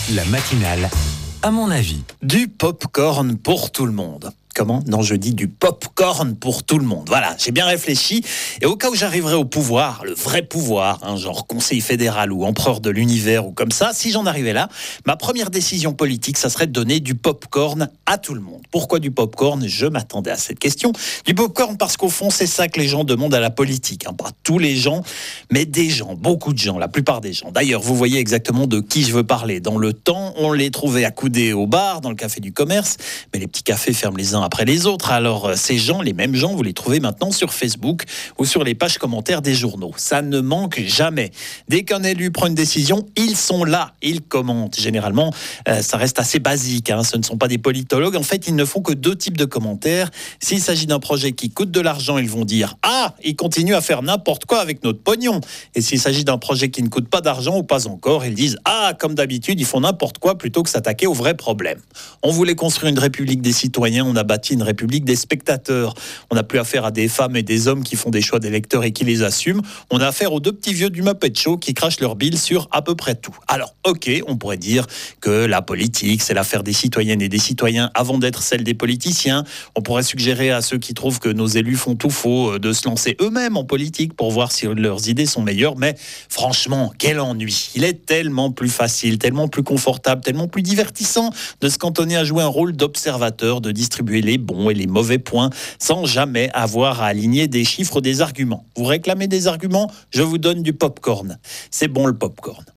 La matinale, à mon avis. Du pop-corn pour tout le monde. Comment ? Non, je dis du pop-corn pour tout le monde. Voilà, j'ai bien réfléchi. Et au cas où j'arriverais au pouvoir, le vrai pouvoir, genre conseil fédéral ou empereur de l'univers ou comme ça, si j'en arrivais là, ma première décision politique, ça serait de donner du pop-corn à tout le monde. Pourquoi du pop-corn ? Je m'attendais à cette question. Du pop-corn parce qu'au fond, c'est ça que les gens demandent à la politique. Pas tous les gens, mais des gens, beaucoup de gens, la plupart des gens. D'ailleurs, vous voyez exactement de qui je veux parler. Dans le temps, on les trouvait accoudés au bar, dans le café du commerce, mais les petits cafés ferment les uns après les autres. Alors ces gens, les mêmes gens, vous les trouvez maintenant sur Facebook ou sur les pages commentaires des journaux. Ça ne manque jamais. Dès qu'un élu prend une décision, ils sont là, ils commentent. Généralement, ça reste assez basique. Ce ne sont pas des politologues. En fait, ils ne font que deux types de commentaires. S'il s'agit d'un projet qui coûte de l'argent, ils vont dire « Ah, ils continuent à faire n'importe quoi avec notre pognon ». Et s'il s'agit d'un projet qui ne coûte pas d'argent ou pas encore, ils disent « Ah, comme d'habitude, ils font n'importe quoi plutôt que s'attaquer aux vrais problèmes ». On voulait construire une république des citoyens, on a bâti une république des spectateurs. On n'a plus affaire à des femmes et des hommes qui font des choix d'électeurs et qui les assument. On a affaire aux deux petits vieux du Muppet Show qui crachent leur bile sur à peu près tout. Alors, ok, on pourrait dire que la politique, c'est l'affaire des citoyennes et des citoyens avant d'être celle des politiciens. On pourrait suggérer à ceux qui trouvent que nos élus font tout faux de se lancer eux-mêmes en politique pour voir si leurs idées sont meilleures. Mais franchement, quel ennui. Il est tellement plus facile, tellement plus confortable, tellement plus divertissant de se cantonner à jouer un rôle d'observateur, de distribuer les bons et les mauvais points sans jamais avoir à aligner des chiffres ou des arguments. Vous réclamez des arguments ? Je vous donne du pop-corn. C'est bon le pop-corn.